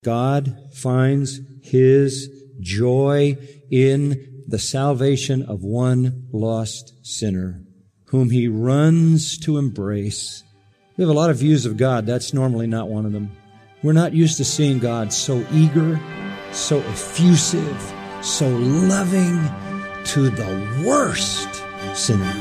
God finds His joy in the salvation of one lost sinner, whom He runs to embrace. We have a lot of views of God. That's normally not one of them. We're not used to seeing God so eager, so effusive, so loving to the worst sinner.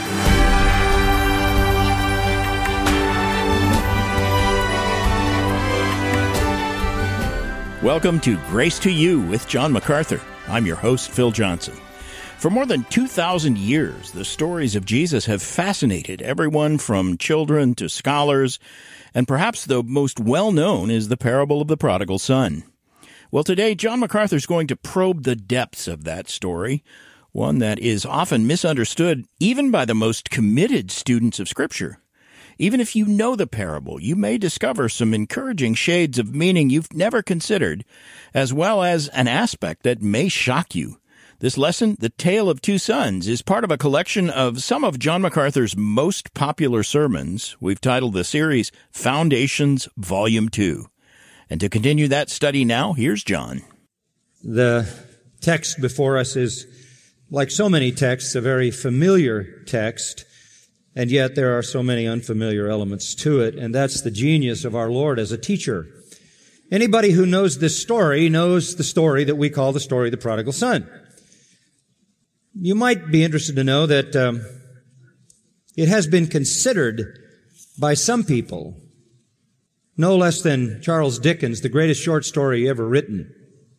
Welcome to Grace to You with John MacArthur. I'm your host, Phil Johnson. For more than 2,000 years, the stories of Jesus have fascinated everyone from children to scholars, and perhaps the most well-known is the parable of the prodigal son. Well, today, John MacArthur is going to probe the depths of that story, one that is often misunderstood even by the most committed students of Scripture. Even if you know the parable, you may discover some encouraging shades of meaning you've never considered, as well as an aspect that may shock you. This lesson, The Tale of Two Sons, is part of a collection of some of John MacArthur's most popular sermons. We've titled the series Foundations, Volume 2. And to continue that study now, here's John. The text before us is, like so many texts, a very familiar text. And yet there are so many unfamiliar elements to it, and that's the genius of our Lord as a teacher. Anybody who knows this story knows the story that we call the story of the prodigal son. You might be interested to know that it has been considered by some people, no less than Charles Dickens, the greatest short story ever written.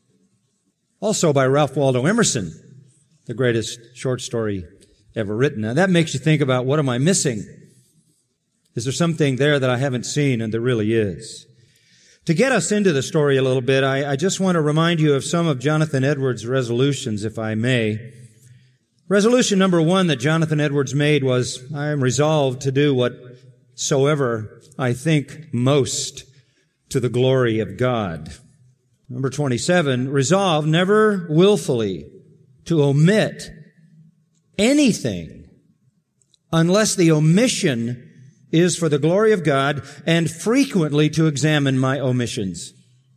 Also by Ralph Waldo Emerson, the greatest short story ever written. Now that makes you think about, what am I missing? Is there something there that I haven't seen? And there really is. To get us into the story a little bit, I just want to remind you of some of Jonathan Edwards' resolutions, if I may. Resolution number 1 that Jonathan Edwards made was, I am resolved to do whatsoever I think most to the glory of God. Number 27, resolve never willfully to omit anything unless the omission is for the glory of God, and frequently to examine my omissions.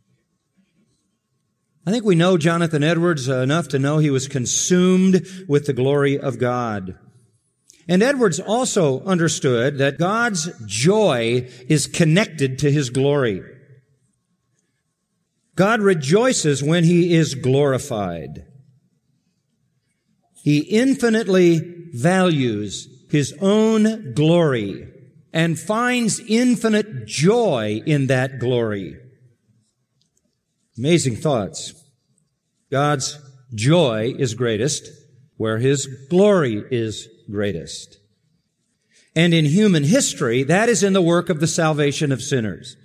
I think we know Jonathan Edwards enough to know he was consumed with the glory of God. And Edwards also understood that God's joy is connected to His glory. God rejoices when He is glorified. He infinitely values His own glory and finds infinite joy in that glory. Amazing thoughts. God's joy is greatest where His glory is greatest. And in human history, that is in the work of the salvation of sinners.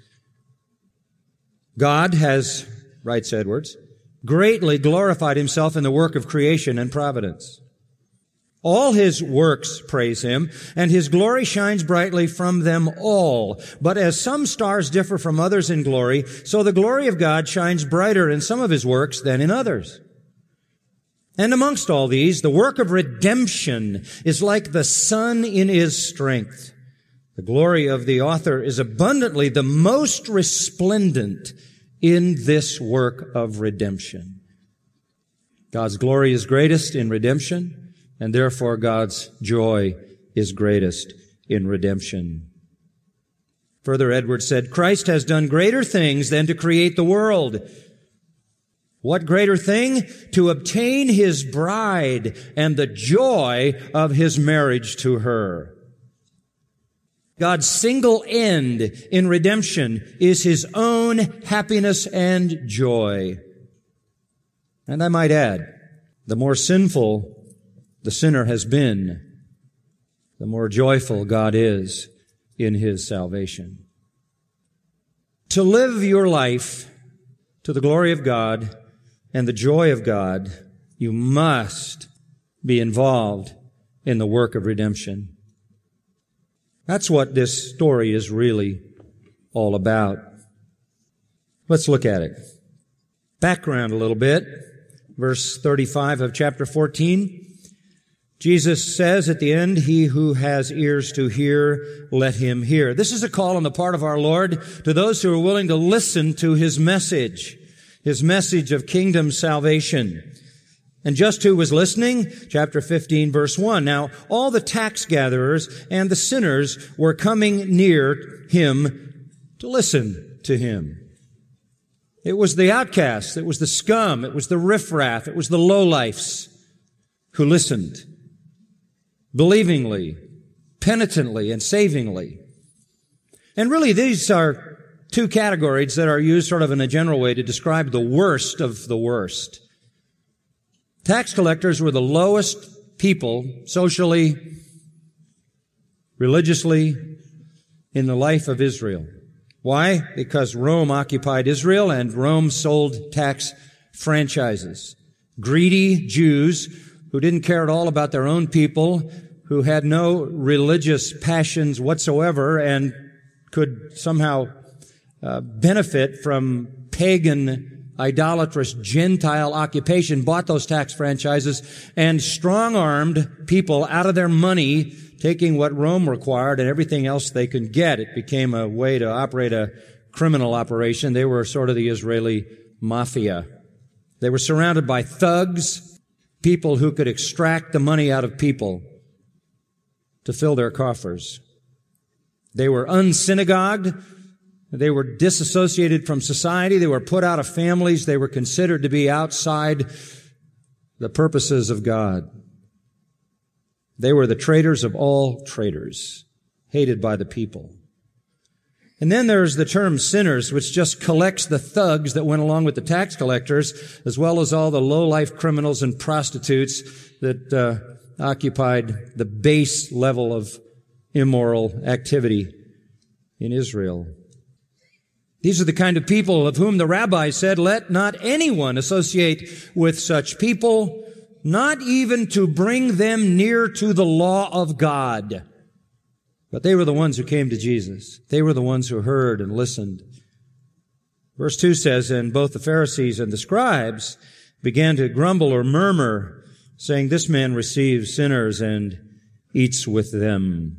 God has, writes Edwards, greatly glorified Himself in the work of creation and providence. All His works praise Him, and His glory shines brightly from them all. But as some stars differ from others in glory, so the glory of God shines brighter in some of His works than in others. And amongst all these, the work of redemption is like the sun in His strength. The glory of the author is abundantly the most resplendent in this work of redemption. God's glory is greatest in redemption, and therefore God's joy is greatest in redemption. Further, Edwards said, Christ has done greater things than to create the world. What greater thing? To obtain His bride and the joy of His marriage to her. God's single end in redemption is His own happiness and joy. And I might add, the more sinful the sinner has been, the more joyful God is in His salvation. To live your life to the glory of God and the joy of God, you must be involved in the work of redemption. That's what this story is really all about. Let's look at it. Background a little bit. Verse 35 of chapter 14. Jesus says at the end, "He who has ears to hear, let him hear." This is a call on the part of our Lord to those who are willing to listen to His message of kingdom salvation. And just who was listening? Chapter 15, verse 1. Now, all the tax gatherers and the sinners were coming near Him to listen to Him. It was the outcasts, it was the scum, it was the riffraff, it was the lowlifes who listened believingly, penitently, and savingly. And really, these are two categories that are used sort of in a general way to describe the worst of the worst. Tax collectors were the lowest people socially, religiously, in the life of Israel. Why? Because Rome occupied Israel and Rome sold tax franchises. Greedy Jews who didn't care at all about their own people, who had no religious passions whatsoever and could somehow benefit from pagan, idolatrous, Gentile occupation, bought those tax franchises and strong-armed people out of their money, taking what Rome required and everything else they could get. It became a way to operate a criminal operation. They were sort of the Israeli mafia. They were surrounded by thugs, people who could extract the money out of people to fill their coffers. They were unsynagogued. They were disassociated from society. They were put out of families. They were considered to be outside the purposes of God. They were the traitors of all traitors, hated by the people. And then there's the term sinners, which just collects the thugs that went along with the tax collectors, as well as all the low-life criminals and prostitutes that occupied the base level of immoral activity in Israel. These are the kind of people of whom the rabbis said, "Let not anyone associate with such people, not even to bring them near to the law of God." But they were the ones who came to Jesus. They were the ones who heard and listened. Verse 2 says, "And both the Pharisees and the scribes began to grumble or murmur, saying, 'This man receives sinners and eats with them.'"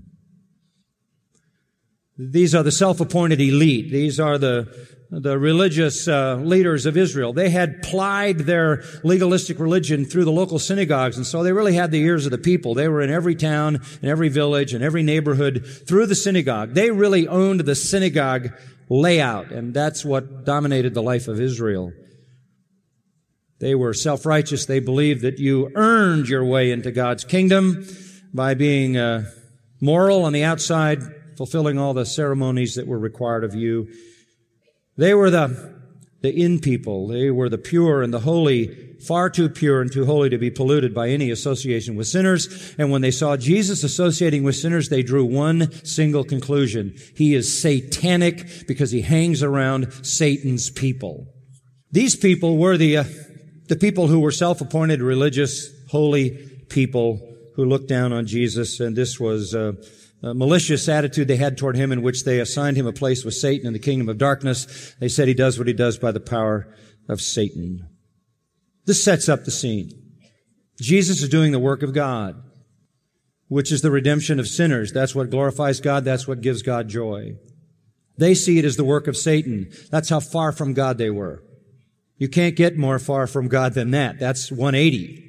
These are the self-appointed elite. These are the religious leaders of Israel. They had plied their legalistic religion through the local synagogues, and so they really had the ears of the people. They were in every town, in every village, in every neighborhood through the synagogue. They really owned the synagogue layout, and that's what dominated the life of Israel. They were self-righteous. They believed that you earned your way into God's kingdom by being moral on the outside, fulfilling all the ceremonies that were required of you. They were the in people. They were the pure and the holy, far too pure and too holy to be polluted by any association with sinners. And when they saw Jesus associating with sinners, they drew one single conclusion. He is satanic because he hangs around Satan's people. These people were the people who were self-appointed religious, holy people who looked down on Jesus, and this was a malicious attitude they had toward him, in which they assigned him a place with Satan in the kingdom of darkness. They said he does what he does by the power of Satan. This sets up the scene. Jesus is doing the work of God, which is the redemption of sinners. That's what glorifies God. That's what gives God joy. They see it as the work of Satan. That's how far from God they were. You can't get more far from God than that. That's 180.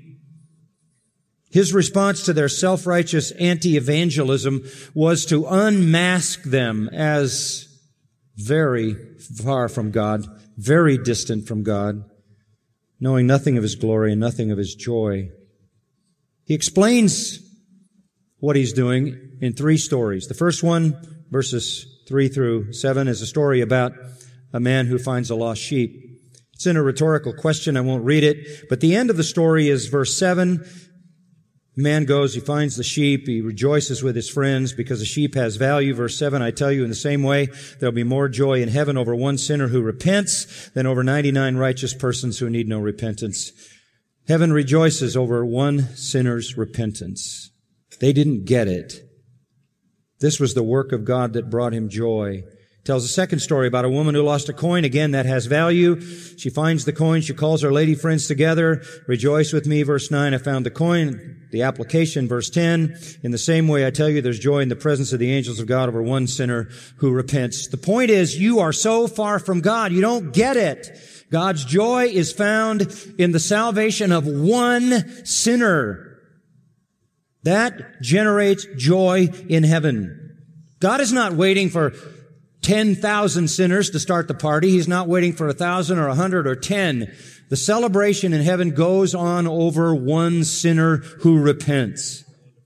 His response to their self-righteous anti-evangelism was to unmask them as very far from God, very distant from God, knowing nothing of His glory and nothing of His joy. He explains what He's doing in 3 stories. The first one, verses 3 through 7, is a story about a man who finds a lost sheep. It's in a rhetorical question. I won't read it. But the end of the story is verse 7. The man goes, he finds the sheep, he rejoices with his friends because the sheep has value. Verse 7, "I tell you, in the same way, there'll be more joy in heaven over one sinner who repents than over 99 righteous persons who need no repentance." Heaven rejoices over one sinner's repentance. They didn't get it. This was the work of God that brought him joy. Tells a second story about a woman who lost a coin. Again, that has value. She finds the coin. She calls her lady friends together. Rejoice with me, verse 9. I found the coin. The application, verse 10. In the same way, I tell you, there's joy in the presence of the angels of God over one sinner who repents. The point is, you are so far from God, you don't get it. God's joy is found in the salvation of one sinner. That generates joy in heaven. God is not waiting for 10,000 sinners to start the party. He's not waiting for 1,000 or 100 or 10. The celebration in heaven goes on over one sinner who repents.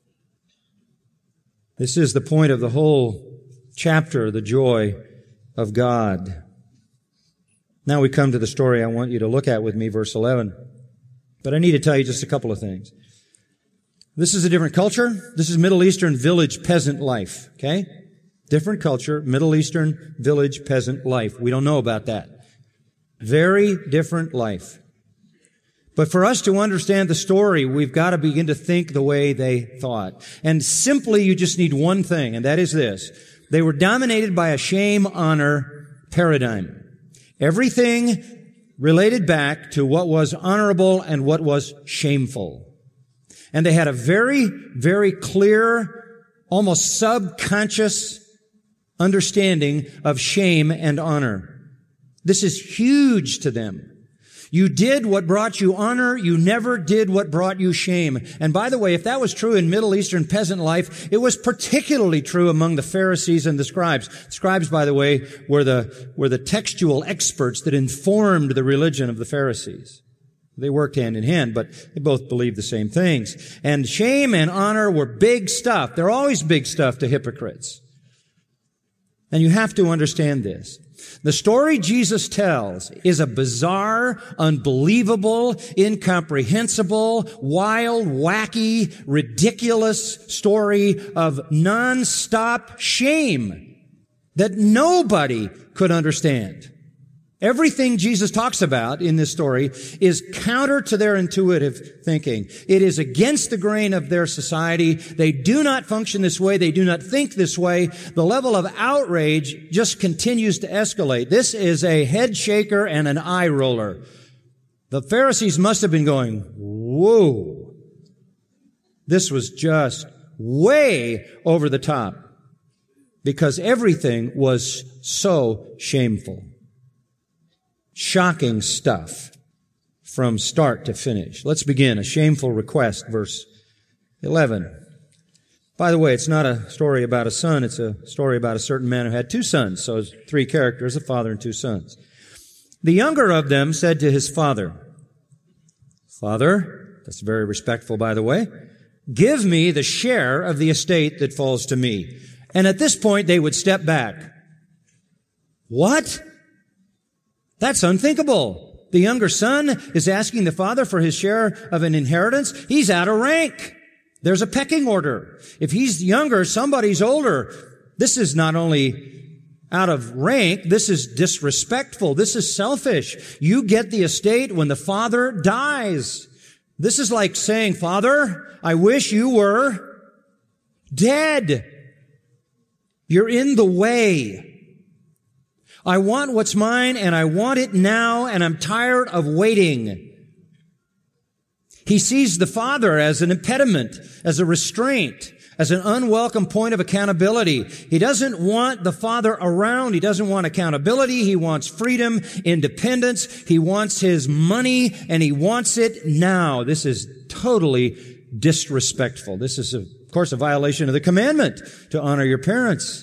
This is the point of the whole chapter, the joy of God. Now we come to the story I want you to look at with me, verse 11. But I need to tell you just a couple of things. This is a different culture. This is Middle Eastern village peasant life, okay? Different culture, Middle Eastern village peasant life. We don't know about that. Very different life. But for us to understand the story, we've got to begin to think the way they thought. And simply, you just need one thing, and that is this. They were dominated by a shame-honor paradigm. Everything related back to what was honorable and what was shameful. And they had a very, very clear, almost subconscious understanding of shame and honor. This is huge to them. You did what brought you honor. You never did what brought you shame. And by the way, if that was true in Middle Eastern peasant life, it was particularly true among the Pharisees and the scribes. Scribes, by the way, were the textual experts that informed the religion of the Pharisees. They worked hand in hand, but they both believed the same things. And shame and honor were big stuff. They're always big stuff to hypocrites. And you have to understand this. The story Jesus tells is a bizarre, unbelievable, incomprehensible, wild, wacky, ridiculous story of non-stop shame that nobody could understand. Everything Jesus talks about in this story is counter to their intuitive thinking. It is against the grain of their society. They do not function this way. They do not think this way. The level of outrage just continues to escalate. This is a head shaker and an eye roller. The Pharisees must have been going, whoa. This was just way over the top because everything was so shameful. Shocking stuff from start to finish. Let's begin. A shameful request, verse 11. By the way, it's not a story about a son. It's a story about a certain man who had two sons. So it's three characters, a father and two sons. The younger of them said to his father, Father, that's very respectful, by the way, give me the share of the estate that falls to me. And at this point, they would step back. What? That's unthinkable. The younger son is asking the father for his share of an inheritance. He's out of rank. There's a pecking order. If he's younger, somebody's older. This is not only out of rank, this is disrespectful. This is selfish. You get the estate when the father dies. This is like saying, Father, I wish you were dead. You're in the way. I want what's mine, and I want it now, and I'm tired of waiting. He sees the father as an impediment, as a restraint, as an unwelcome point of accountability. He doesn't want the father around. He doesn't want accountability. He wants freedom, independence. He wants his money, and he wants it now. This is totally disrespectful. This is, of course, a violation of the commandment to honor your parents.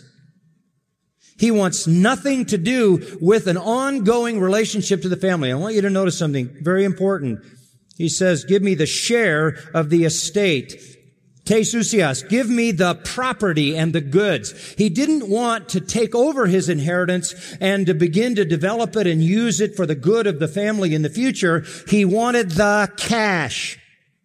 He wants nothing to do with an ongoing relationship to the family. I want you to notice something very important. He says, give me the share of the estate. Te sousias, give me the property and the goods. He didn't want to take over his inheritance and to begin to develop it and use it for the good of the family in the future. He wanted the cash.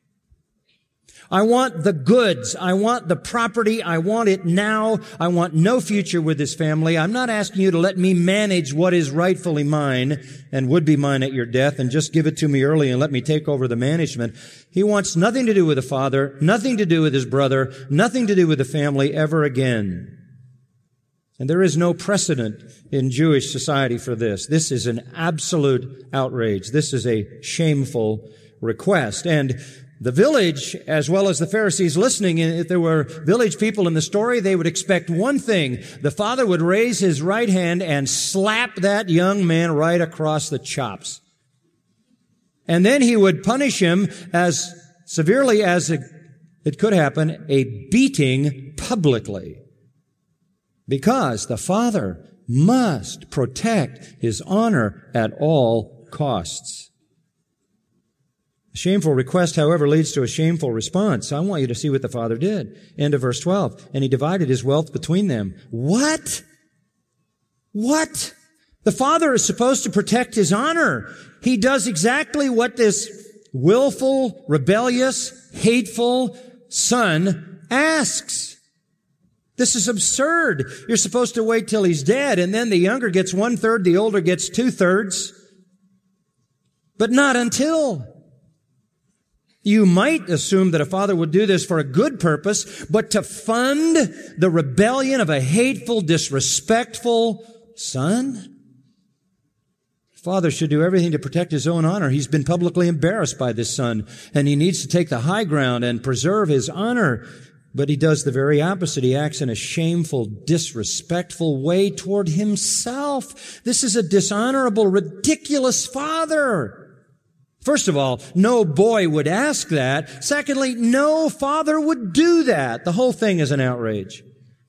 I want the goods. I want the property. I want it now. I want no future with this family. I'm not asking you to let me manage what is rightfully mine and would be mine at your death and just give it to me early and let me take over the management. He wants nothing to do with the father, nothing to do with his brother, nothing to do with the family ever again. And there is no precedent in Jewish society for this. This is an absolute outrage. This is a shameful request. And the village, as well as the Pharisees listening, if there were village people in the story, they would expect one thing. The father would raise his right hand and slap that young man right across the chops. And then he would punish him as severely as it could happen, a beating publicly. Because the father must protect his honor at all costs. A shameful request, however, leads to a shameful response. I want you to see what the father did. End of verse 12. And he divided his wealth between them. What? What? The father is supposed to protect his honor. He does exactly what this willful, rebellious, hateful son asks. This is absurd. You're supposed to wait till he's dead, and then the younger gets 1/3, the older gets 2/3. But not until. You might assume that a father would do this for a good purpose, but to fund the rebellion of a hateful, disrespectful son? Father should do everything to protect his own honor. He's been publicly embarrassed by this son, and he needs to take the high ground and preserve his honor. But he does the very opposite. He acts in a shameful, disrespectful way toward himself. This is a dishonorable, ridiculous father. First of all, no boy would ask that. Secondly, no father would do that. The whole thing is an outrage.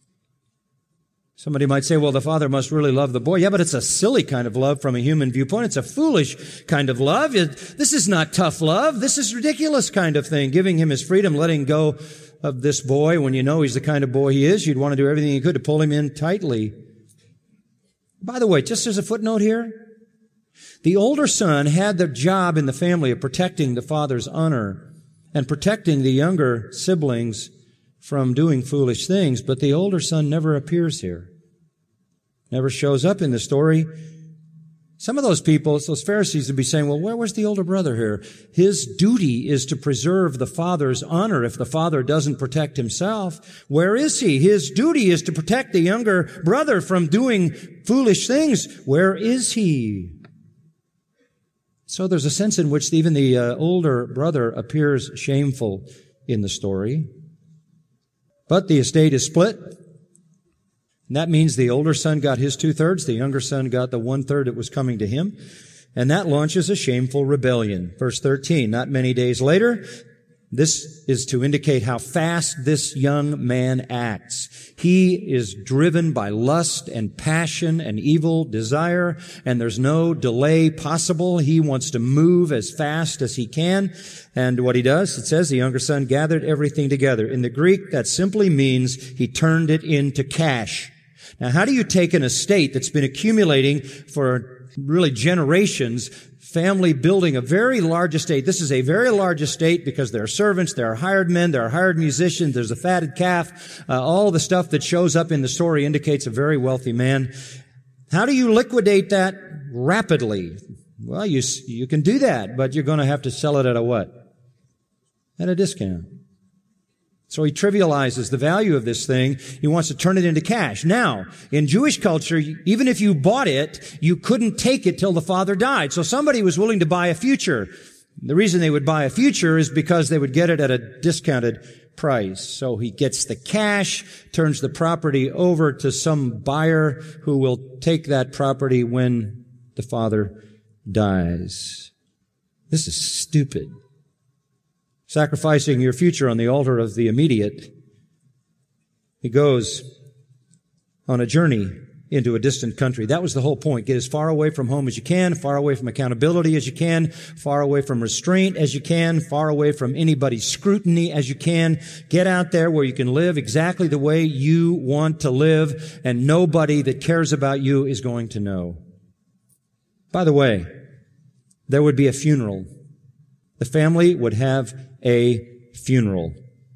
Somebody might say, well, the father must really love the boy. Yeah, but it's a silly kind of love from a human viewpoint. It's a foolish kind of love. This is not tough love. This is ridiculous kind of thing. Giving him his freedom, letting go of this boy when you know he's the kind of boy he is. You'd want to do everything you could to pull him in tightly. By the way, just as a footnote here, the older son had the job in the family of protecting the father's honor and protecting the younger siblings from doing foolish things, but the older son never appears here, never shows up in the story. Some of those people, those Pharisees, would be saying, well, where was the older brother here? His duty is to preserve the father's honor if the father doesn't protect himself. Where is he? His duty is to protect the younger brother from doing foolish things. Where is he? So there's a sense in which even the older brother appears shameful in the story. But the estate is split. And that means the older son got his 2/3. The younger son got the 1/3 that was coming to him. And that launches a shameful rebellion. Verse 13, not many days later, this is to indicate how fast this young man acts. He is driven by lust and passion and evil desire, and there's no delay possible. He wants to move as fast as he can. And what he does, it says, the younger son gathered everything together. In the Greek, that simply means he turned it into cash. Now, how do you take an estate that's been accumulating for really generations, family building a very large estate? This is a very large estate because there are servants, there are hired men, there are hired musicians, there's a fatted calf. All the stuff that shows up in the story indicates a very wealthy man. How do you liquidate that rapidly? Well, you can do that, but you're going to have to sell it at a what? At a discount. So he trivializes the value of this thing. He wants to turn it into cash. Now, in Jewish culture, even if you bought it, you couldn't take it till the father died. So somebody was willing to buy a future. The reason they would buy a future is because they would get it at a discounted price. So he gets the cash, turns the property over to some buyer who will take that property when the father dies. This is stupid. Sacrificing your future on the altar of the immediate. He goes on a journey into a distant country. That was the whole point. Get as far away from home as you can, far away from accountability as you can, far away from restraint as you can, far away from anybody's scrutiny as you can. Get out there where you can live exactly the way you want to live, and nobody that cares about you is going to know. By the way, there would be a funeral. The family would have a funeral.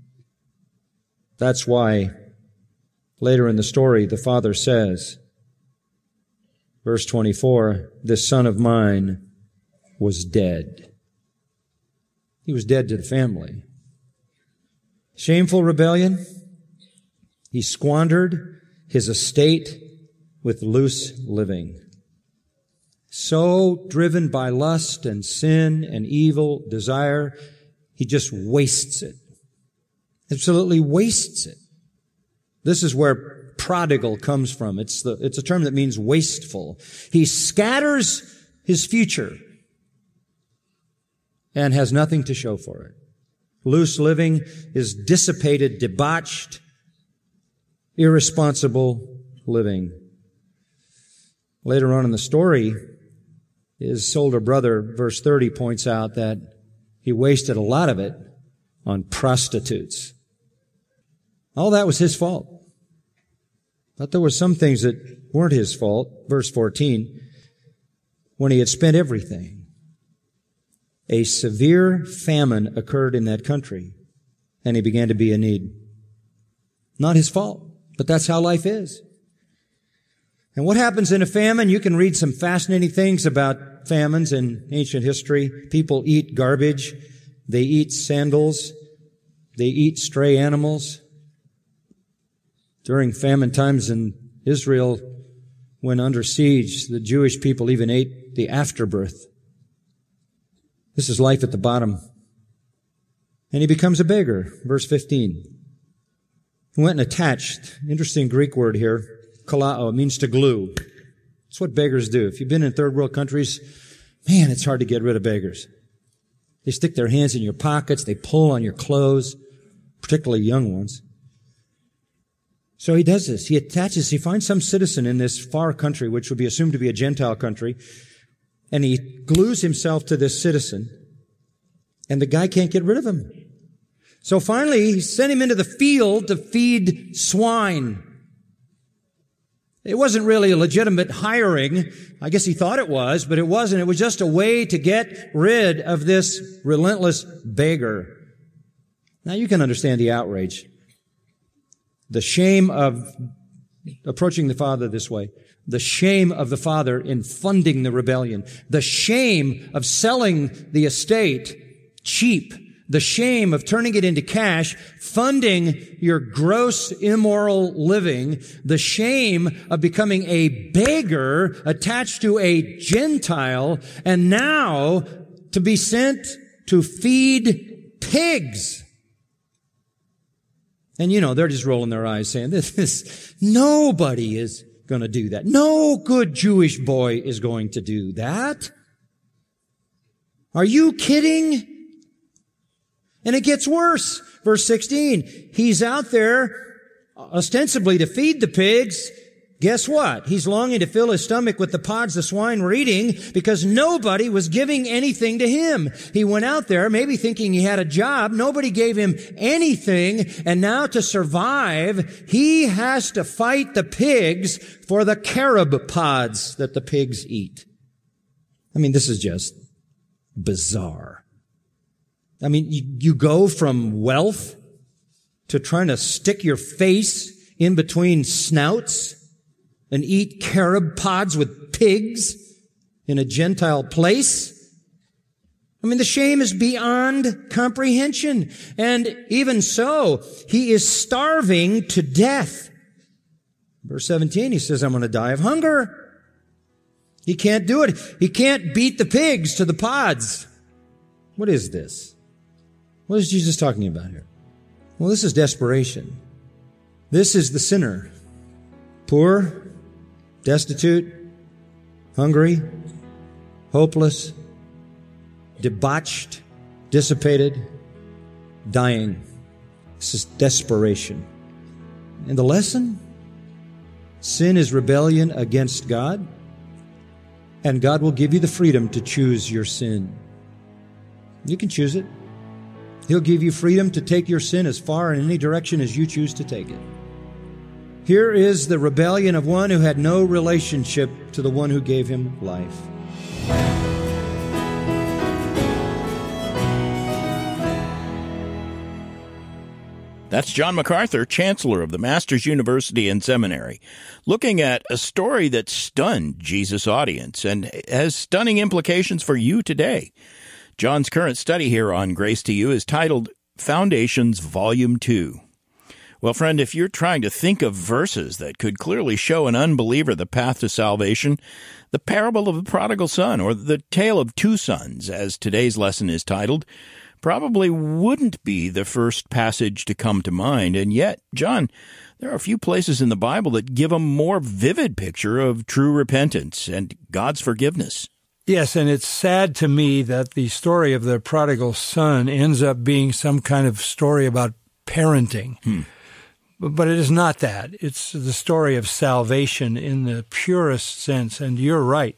That's why later in the story the father says, verse 24, this son of mine was dead. He was dead to the family. Shameful rebellion. He squandered his estate with loose living. So driven by lust and sin and evil desire, he just wastes it. Absolutely wastes it. This is where prodigal comes from. It's a term that means wasteful. He scatters his future and has nothing to show for it. Loose living is dissipated, debauched, irresponsible living. Later on in the story, his older brother, verse 30, points out that he wasted a lot of it on prostitutes. All that was his fault. But there were some things that weren't his fault. Verse 14, when he had spent everything, a severe famine occurred in that country, and he began to be in need. Not his fault, but that's how life is. And what happens in a famine? You can read some fascinating things about famines in ancient history. People eat garbage. They eat sandals. They eat stray animals. During famine times in Israel, when under siege, the Jewish people even ate the afterbirth. This is life at the bottom. And he becomes a beggar. Verse 15. He went and attached, interesting Greek word here, kalao, it means to glue. That's what beggars do. If you've been in third world countries, man, it's hard to get rid of beggars. They stick their hands in your pockets, they pull on your clothes, particularly young ones. So he does this. He finds some citizen in this far country, which would be assumed to be a Gentile country, and he glues himself to this citizen, and the guy can't get rid of him. So finally, he sent him into the field to feed swine. It wasn't really a legitimate hiring. I guess he thought it was, but it wasn't. It was just a way to get rid of this relentless beggar. Now you can understand the outrage. The shame of approaching the Father this way. The shame of the Father in funding the rebellion. The shame of selling the estate cheap. The shame of turning it into cash, funding your gross immoral living. The shame of becoming a beggar attached to a Gentile, and now to be sent to feed pigs. And they're just rolling their eyes saying, nobody is going to do that. No good Jewish boy is going to do that. Are you kidding? And it gets worse. Verse 16, he's out there ostensibly to feed the pigs. Guess what? He's longing to fill his stomach with the pods the swine were eating because nobody was giving anything to him. He went out there maybe thinking he had a job. Nobody gave him anything. And now to survive, he has to fight the pigs for the carob pods that the pigs eat. I mean, this is just bizarre. I mean, you go from wealth to trying to stick your face in between snouts and eat carob pods with pigs in a Gentile place. I mean, the shame is beyond comprehension. And even so, he is starving to death. Verse 17, he says, I'm going to die of hunger. He can't do it. He can't beat the pigs to the pods. What is this? What is Jesus talking about here? Well, this is desperation. This is the sinner. Poor, destitute, hungry, hopeless, debauched, dissipated, dying. This is desperation. And the lesson? Sin is rebellion against God, and God will give you the freedom to choose your sin. You can choose it. He'll give you freedom to take your sin as far in any direction as you choose to take it. Here is the rebellion of one who had no relationship to the one who gave him life. That's John MacArthur, Chancellor of the Masters University and Seminary, looking at a story that stunned Jesus' audience and has stunning implications for you today. John's current study here on Grace to You is titled Foundations, Volume 2. Well, friend, if you're trying to think of verses that could clearly show an unbeliever the path to salvation, the parable of the prodigal son, or the tale of two sons, as today's lesson is titled, probably wouldn't be the first passage to come to mind. And yet, John, there are a few places in the Bible that give a more vivid picture of true repentance and God's forgiveness. Yes, and it's sad to me that the story of the prodigal son ends up being some kind of story about parenting. But it is not that. It's the story of salvation in the purest sense. And you're right.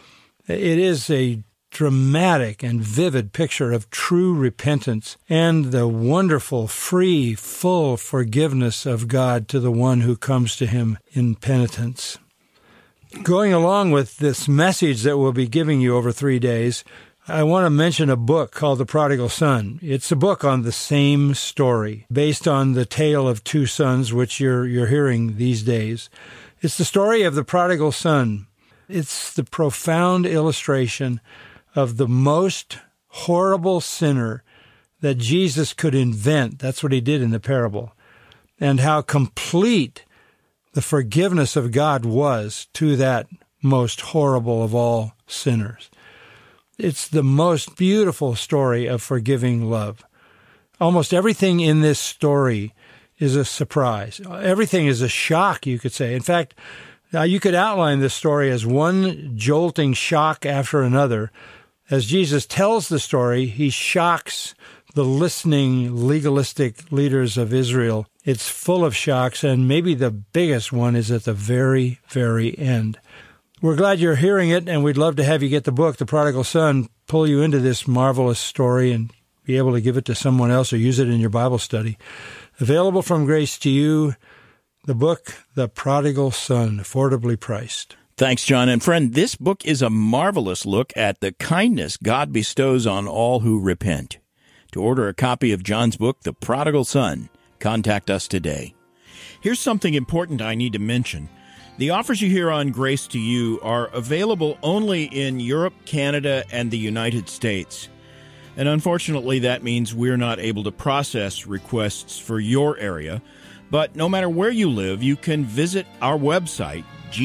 It is a dramatic and vivid picture of true repentance and the wonderful, free, full forgiveness of God to the one who comes to him in penitence. Going along with this message that we'll be giving you over 3 days, I want to mention a book called The Prodigal Son. It's a book on the same story, based on the tale of two sons, which you're hearing these days. It's the story of the prodigal son. It's the profound illustration of the most horrible sinner that Jesus could invent. That's what he did in the parable. And how complete the forgiveness of God was to that most horrible of all sinners. It's the most beautiful story of forgiving love. Almost everything in this story is a surprise. Everything is a shock, you could say. In fact, you could outline this story as one jolting shock after another. As Jesus tells the story, he shocks the listening, legalistic leaders of Israel. It's full of shocks, and maybe the biggest one is at the very, very end. We're glad you're hearing it, and we'd love to have you get the book, The Prodigal Son, pull you into this marvelous story and be able to give it to someone else or use it in your Bible study. Available from Grace to You, the book, The Prodigal Son, affordably priced. Thanks, John. And friend, this book is a marvelous look at the kindness God bestows on all who repent. To order a copy of John's book, The Prodigal Son, contact us today. Here's something important I need to mention. The offers you hear on Grace to You are available only in Europe, Canada, and the United States. And unfortunately, that means we're not able to process requests for your area. But no matter where you live, you can visit our website,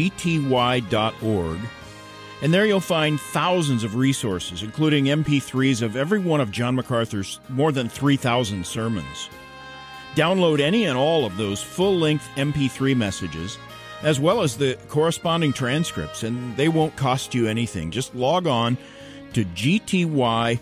gty.org, and there you'll find thousands of resources, including MP3s of every one of John MacArthur's more than 3,000 sermons. Download any and all of those full-length MP3 messages, as well as the corresponding transcripts, and they won't cost you anything. Just log on to gty.org.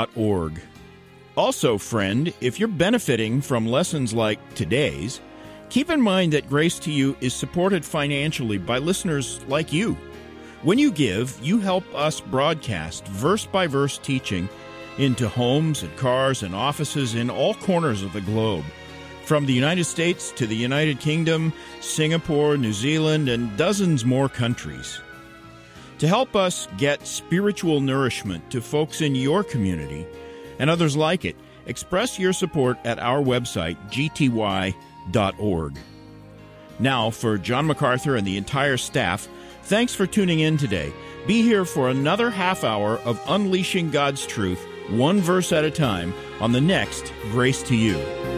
Also, friend, if you're benefiting from lessons like today's, keep in mind that Grace to You is supported financially by listeners like you. When you give, you help us broadcast verse-by-verse teaching into homes and cars and offices in all corners of the globe, from the United States to the United Kingdom, Singapore, New Zealand, and dozens more countries. To help us get spiritual nourishment to folks in your community and others like it, express your support at our website, gty.org. Now, for John MacArthur and the entire staff, thanks for tuning in today. Be here for another half hour of unleashing God's truth, one verse at a time, on the next Grace to You.